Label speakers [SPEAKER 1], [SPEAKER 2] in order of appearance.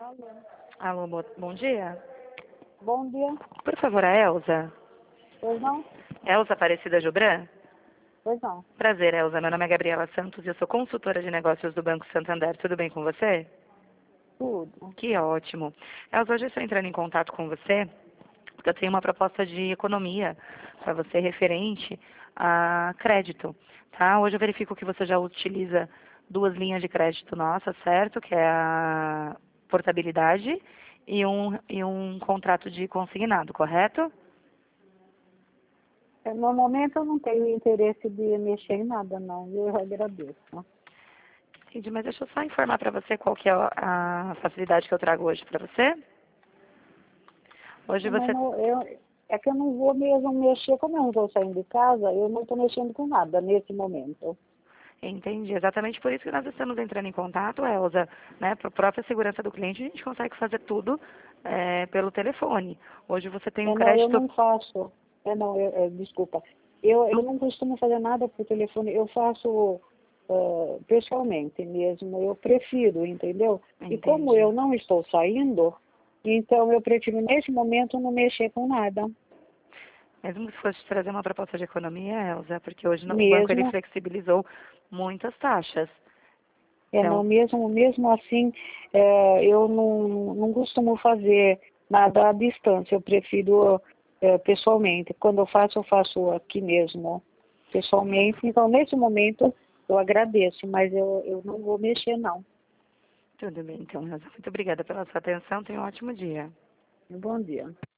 [SPEAKER 1] Alô.
[SPEAKER 2] Alô, bom dia.
[SPEAKER 1] Bom dia.
[SPEAKER 2] Por favor, a Elza.
[SPEAKER 1] Pois não?
[SPEAKER 2] Elza Aparecida Jobran?
[SPEAKER 1] Pois não.
[SPEAKER 2] Prazer, Elza. Meu nome é Gabriela Santos e eu sou consultora de negócios do Banco Santander. Tudo bem com você?
[SPEAKER 1] Tudo.
[SPEAKER 2] Que ótimo. Elza, hoje eu estou entrando em contato com você porque eu tenho uma proposta de economia para você referente a crédito, tá? Hoje eu verifico que você já utiliza duas linhas de crédito nossa, certo? Que é a portabilidade e um contrato de consignado, correto?
[SPEAKER 1] No momento eu não tenho interesse de mexer em nada, não. Eu agradeço.
[SPEAKER 2] Entendi, mas deixa eu só informar para você qual que é a facilidade que eu trago hoje para você. Hoje
[SPEAKER 1] Eu não,
[SPEAKER 2] você
[SPEAKER 1] é que eu não vou mesmo mexer, como eu não estou saindo de casa, eu não estou mexendo com nada nesse momento.
[SPEAKER 2] Entendi, exatamente por isso que nós estamos entrando em contato, Elza, né? Para a própria segurança do cliente, a gente consegue fazer tudo pelo telefone. Hoje você tem um
[SPEAKER 1] Não, eu
[SPEAKER 2] crédito.
[SPEAKER 1] não faço. Desculpa. Eu não costumo fazer nada por telefone, eu faço pessoalmente mesmo. Eu prefiro, entendeu? E como
[SPEAKER 2] Entendi.
[SPEAKER 1] eu não estou saindo, então eu prefiro nesse momento não mexer com nada.
[SPEAKER 2] Mesmo se fosse trazer uma proposta de economia, Elza, porque hoje o banco ele
[SPEAKER 1] Mesmo,
[SPEAKER 2] flexibilizou muitas taxas.
[SPEAKER 1] não,
[SPEAKER 2] Então,
[SPEAKER 1] mesmo assim, eu não costumo fazer nada à distância, eu prefiro pessoalmente. Quando eu faço aqui mesmo, pessoalmente. Então, nesse momento, eu agradeço, mas eu não vou mexer, não.
[SPEAKER 2] tudo bem, então, Elza. Muito obrigada pela sua atenção. Tenha um ótimo dia.
[SPEAKER 1] Bom dia.